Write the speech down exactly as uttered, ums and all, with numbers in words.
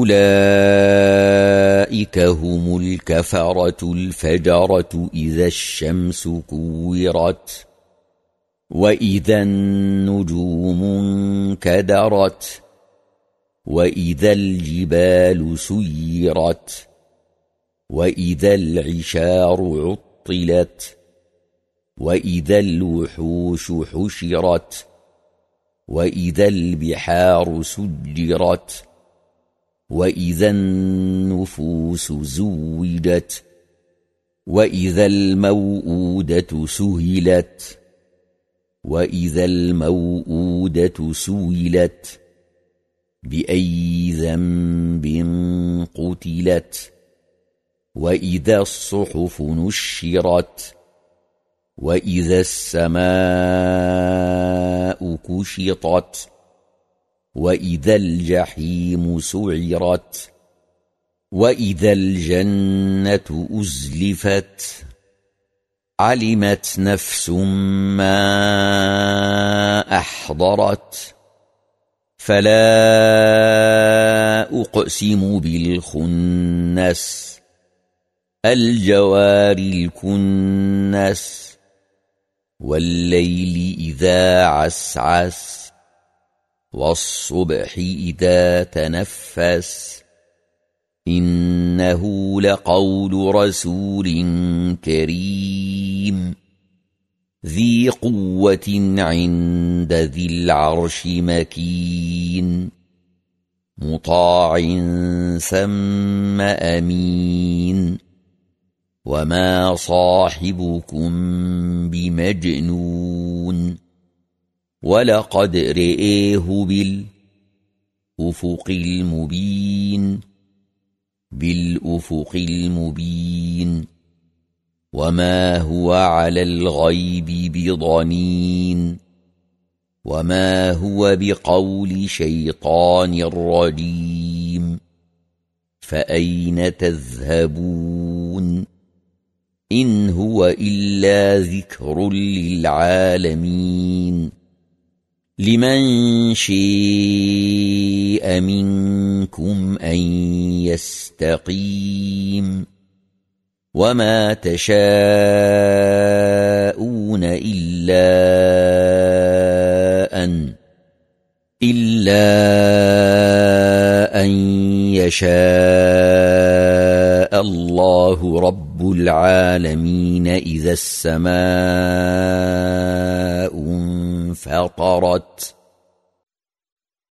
أولئك هم الكفرة الفجرة إذا الشمس كورت وإذا النجوم انكدرت وإذا الجبال سيرت وإذا العشار عطلت وإذا الوحوش حشرت وإذا البحار سجرت وإذا النفوس زوجت وإذا الموءودة سهلت وإذا الموءودة سئلت بأي ذنب قتلت وإذا الصحف نشرت وإذا السماء كشطت وإذا الجحيم سعرت وإذا الجنة أزلفت علمت نفس ما أحضرت فلا أقسم بالخنس الجوار الكنس والليل إذا عسعس والصبح إذا تنفس إنه لقول رسول كريم ذي قوة عند ذي العرش مكين مطاع ثم أمين وما صاحبكم بمجنون ولقد رئيه بالأفق المبين بالأفق المبين وما هو على الغيب بضنين وما هو بقول شيطان رجيم فأين تذهبون إن هو إلا ذكر للعالمين لمن شاء منكم أن يستقيم وما تشاءون إلا أن إلا أن يشاء الله رب العالمين إذا السماء انفطرت